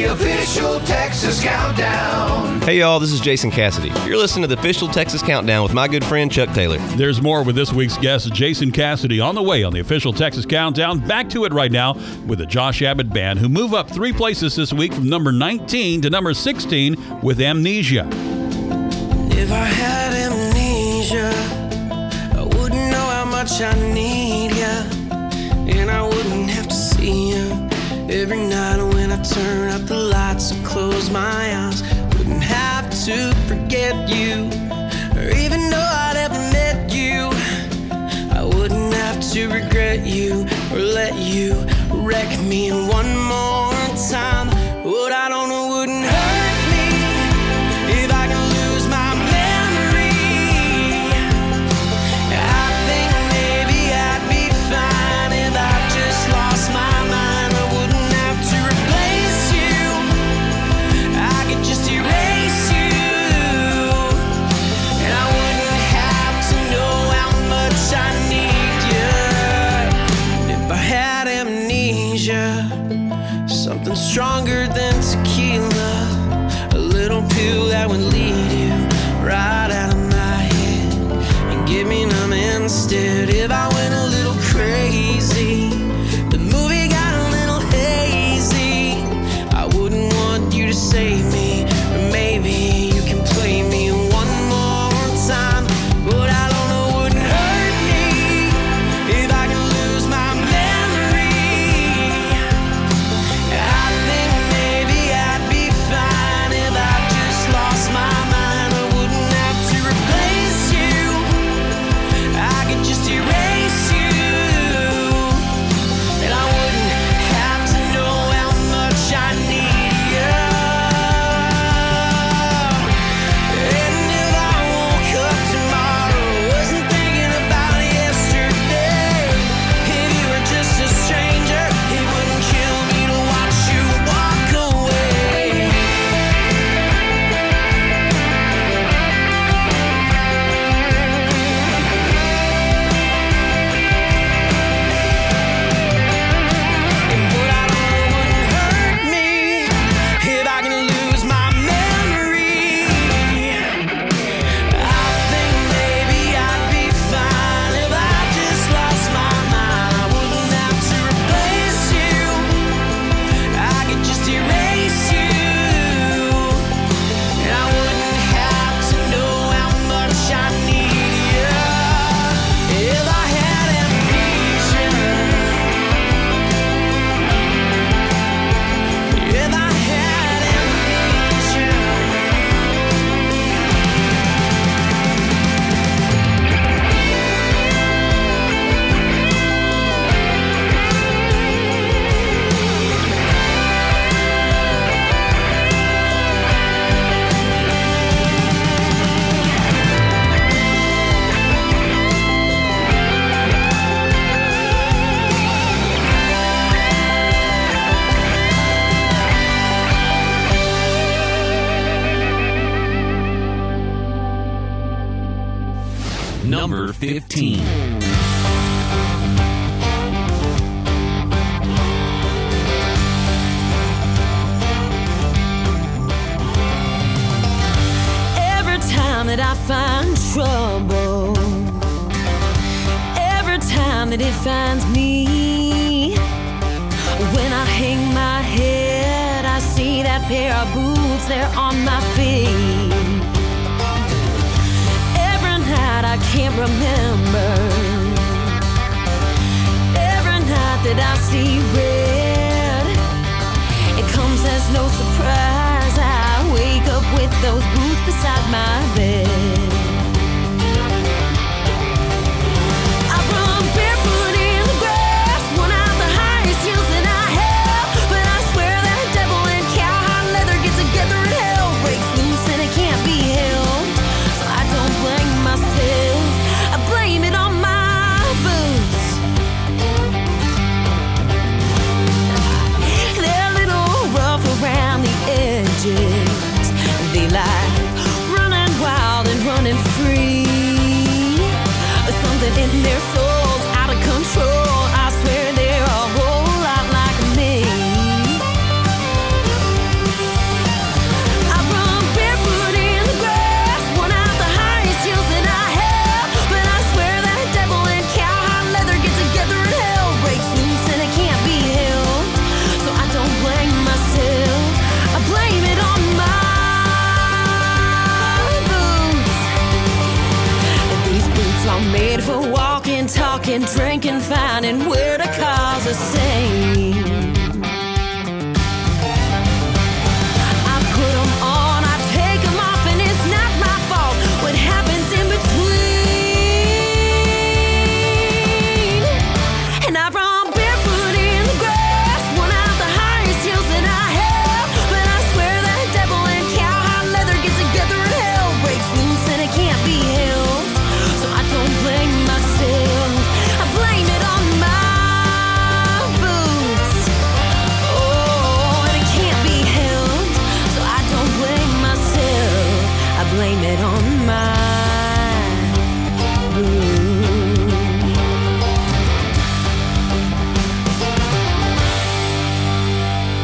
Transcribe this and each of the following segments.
The official Texas Countdown. Hey y'all, this is Jason Cassidy. You're listening to the official Texas Countdown with my good friend Chuck Taylor. There's more with this week's guest, Jason Cassidy, on the way on the official Texas Countdown. Back to it right now with the Josh Abbott Band, who move up 3 places this week from number 19 to number 16 with Amnesia. If I had amnesia, I wouldn't know how much I need you, and I wouldn't have to see you every night when I turn out the lights and close my eyes. Wouldn't have to forget you, or even know I'd ever met you. I wouldn't have to regret you or let you wreck me one more time. What I don't know wouldn't hurt me if I can lose my memory. I think maybe I'd be fine if I just lost my mind. I wouldn't have to replace you, I could just erase you, and I wouldn't have to know how much I need you. If I had amnesia, something stronger than tequila, a little pill that would lead you right out of my head and give me numb instead. If I went a little crazy, the movie got a little hazy, I wouldn't want you to save me, or maybe you can play me one more time. But I don't know wouldn't hurt me if I can lose my memory. I think maybe I'd be fine if I just lost my mind. I wouldn't have to replace you, I could just erase you, and I wouldn't have to know how much I need you. And if I woke up tomorrow, wasn't thinking about yesterday, if you were just a stranger, it wouldn't kill me to watch you walk away. But I don't know wouldn't hurt me if I can lose my memory. I think maybe I'd be fine if I just lost my mind. I wouldn't have to replace you, I could just erase you, and I wouldn't have to know how much I need you. If I had amnesia, if I had amnesia. Number 15. Every time that I find trouble, every time that it finds me, when I hang my head, I see that pair of boots there on my feet. Every night I can't remember, every night that I see red, it comes as no surprise. I wake up with those boots beside my bed. I run barefoot in the grass, one of the highest hills that I have, but I swear that devil and cowhide leather get together and hell breaks loose and it can't be held. So I don't blame myself, I blame it on my boots.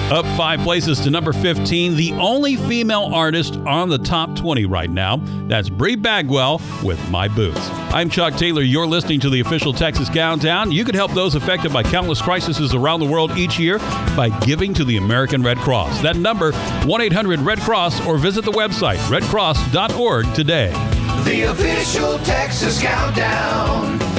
Up 5 places to number 15, the only female artist on the top 20 right now. That's Brie Bagwell with My Boots. I'm Chuck Taylor. You're listening to the official Texas Countdown. You can help those affected by countless crises around the world each year by giving to the American Red Cross. That number, 1-800-RED-CROSS, or visit the website, redcross.org today. The official Texas Countdown.